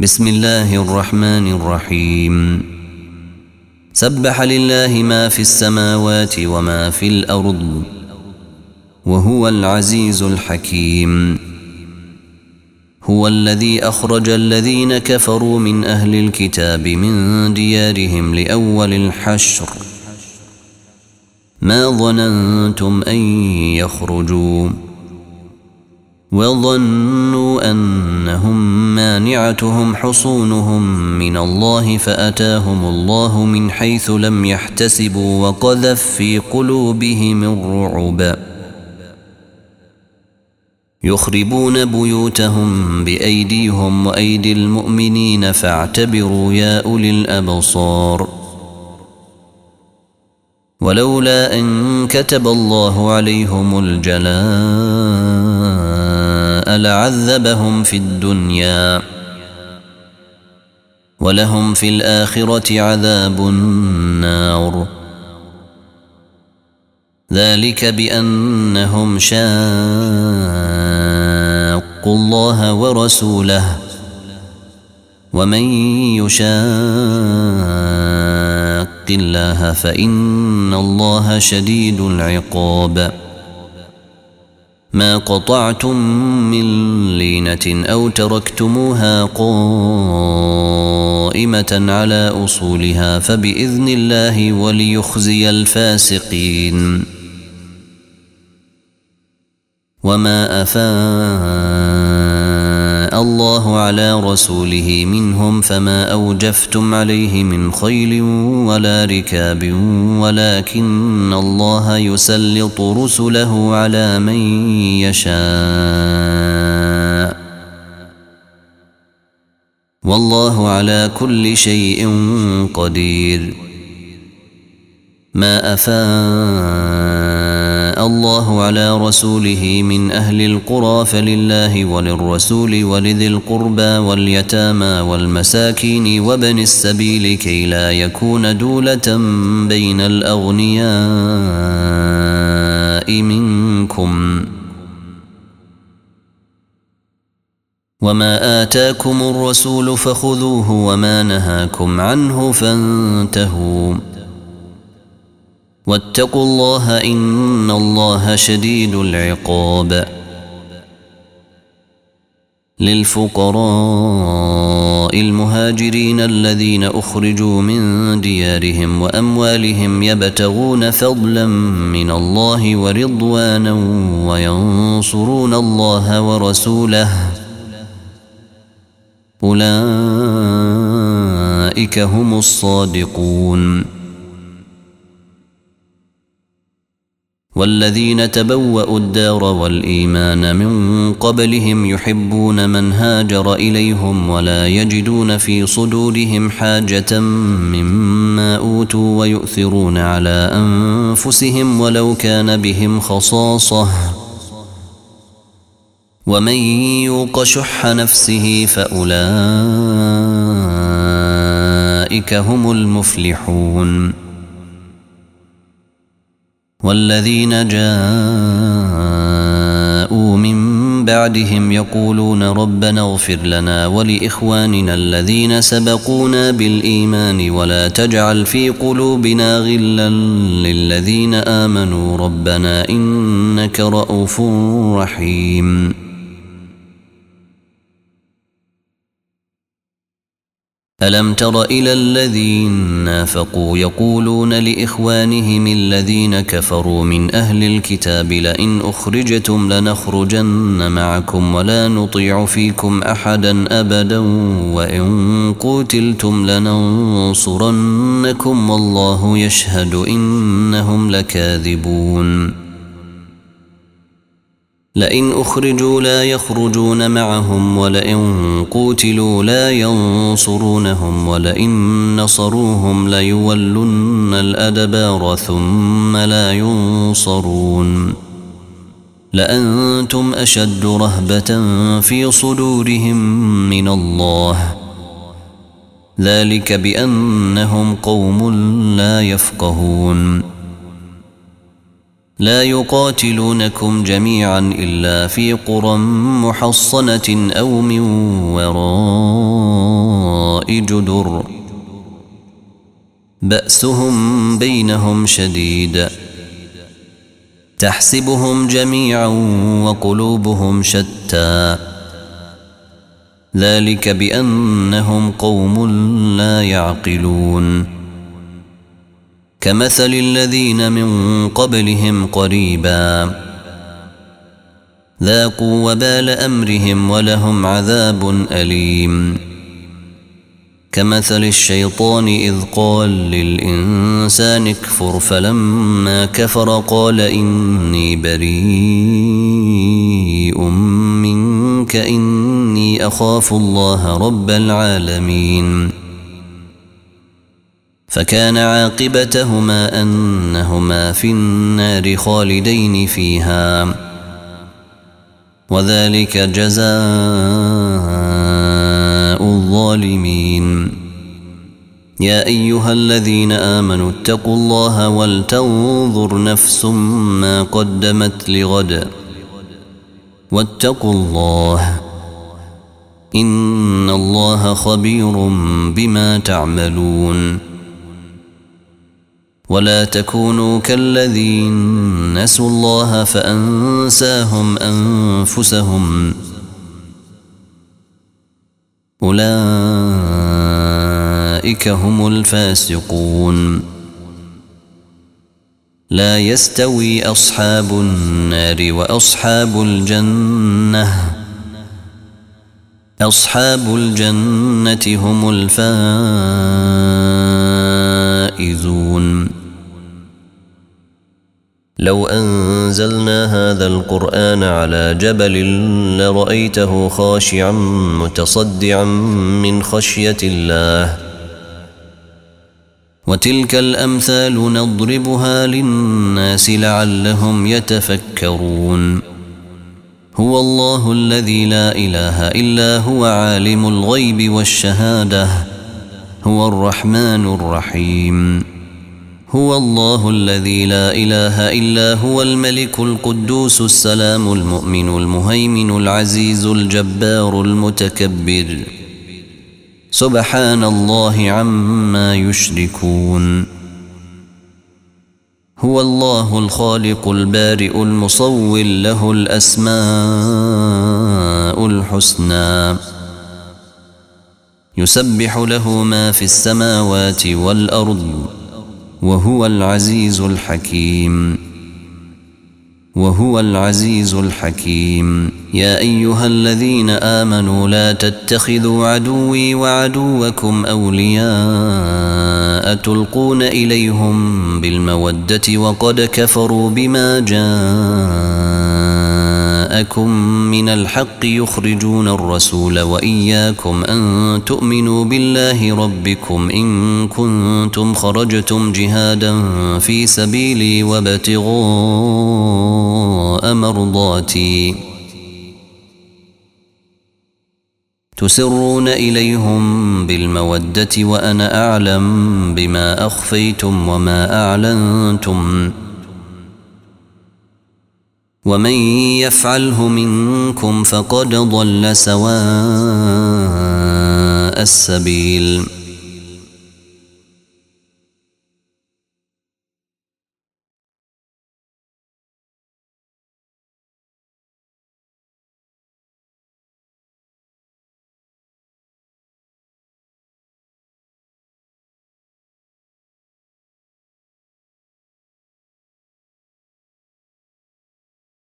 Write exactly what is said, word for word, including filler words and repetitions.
بسم الله الرحمن الرحيم. سبح لله ما في السماوات وما في الأرض وهو العزيز الحكيم. هو الذي أخرج الذين كفروا من أهل الكتاب من ديارهم لأول الحشر ما ظننتم أن يخرجوا وظنوا أنهم مانعتهم حصونهم من الله فأتاهم الله من حيث لم يحتسبوا وقذف في قلوبهم الرعب يخربون بيوتهم بأيديهم وأيدي المؤمنين فاعتبروا يا أولي الأبصار. ولولا أن كتب الله عليهم الجلاء لعذبهم في الدنيا ولهم في الآخرة عذاب النار. ذلك بأنهم شاقوا الله ورسوله ومن يشاق الله فإن الله شديد العقاب. ما قطعتم من لينة أو تركتموها قائمة على أصولها فبإذن الله وليخزي الفاسقين. وما أفاء الله على رسوله منهم فما أوجفتم عليه من خيل ولا ركاب ولكن الله يسلط رسله على من يشاء والله على كل شيء قدير. ما أفاء الله على رسوله من أهل القرى فلله وللرسول ولذي القربى واليتامى والمساكين وابن السبيل كي لا يكون دولة بين الأغنياء منكم. وما آتاكم الرسول فخذوه وما نهاكم عنه فانتهوا واتقوا الله إن الله شديد العقاب. للفقراء المهاجرين الذين أخرجوا من ديارهم وأموالهم يبتغون فضلا من الله ورضوانا وينصرون الله ورسوله أولئك هم الصادقون. والذين تبوأوا الدار والإيمان من قبلهم يحبون من هاجر إليهم ولا يجدون في صدورهم حاجة مما أوتوا ويؤثرون على أنفسهم ولو كان بهم خصاصة ومن يوق شح نفسه فأولئك هم المفلحون. والذين جاءوا من بعدهم يقولون ربنا اغفر لنا ولإخواننا الذين سبقونا بالإيمان ولا تجعل في قلوبنا غلا للذين آمنوا ربنا إنك رؤوف رحيم. ألم تر إلى الذين نافقوا يقولون لإخوانهم الذين كفروا من أهل الكتاب لئن أخرجتم لنخرجن معكم ولا نطيع فيكم أحدا أبدا وإن قتلتم لننصرنكم والله يشهد إنهم لكاذبون. لئن أخرجوا لا يخرجون معهم ولئن قوتلوا لا ينصرونهم ولئن نصروهم ليولن الأدبار ثم لا ينصرون. لأنتم أشد رهبة في صدورهم من الله ذلك بأنهم قوم لا يفقهون. لا يقاتلونكم جميعا إلا في قرى محصنة أو من وراء جدر بأسهم بينهم شديد تحسبهم جميعا وقلوبهم شتى ذلك بأنهم قوم لا يعقلون كمثل الذين من قبلهم قريبا ذاقوا وبال أمرهم ولهم عذاب أليم كمثل الشيطان إذ قال للإنسان اكفر فلما كفر قال إني بريء منك إني أخاف الله رب العالمين فكان عاقبتهما أنهما في النار خالدين فيها وذلك جزاء الظالمين يا أيها الذين آمنوا اتقوا الله ولتنظر نفس ما قدمت لغد واتقوا الله إن الله خبير بما تعملون ولا تكونوا كالذين نسوا الله فأنساهم أنفسهم أولئك هم الفاسقون لا يستوي أصحاب النار وأصحاب الجنة أصحاب الجنة هم الفائزون لو أنزلنا هذا القرآن على جبل لرأيته خاشعا متصدعا من خشية الله وتلك الأمثال نضربها للناس لعلهم يتفكرون هو الله الذي لا إله إلا هو عالم الغيب والشهادة هو الرحمن الرحيم هو الله الذي لا إله إلا هو الملك القدوس السلام المؤمن المهيمن العزيز الجبار المتكبر سبحان الله عما يشركون هو الله الخالق البارئ المصور له الأسماء الحسنى يسبح له ما في السماوات والأرض وهو العزيز الحكيم وهو العزيز الحكيم يا أيها الذين آمنوا لا تتخذوا عدوي وعدوكم أولياء تلقون إليهم بالمودة وقد كفروا بما جاءكم من الحق يخرجون الرسول وإياكم أن تؤمنوا بالله ربكم إن كنتم خرجتم جهادا في سبيلي وابتغاء مرضاتي تسرون إليهم بالمودة وأنا أعلم بما أخفيتم وما أعلنتم ومن يفعله منكم فقد ضل سواء السبيل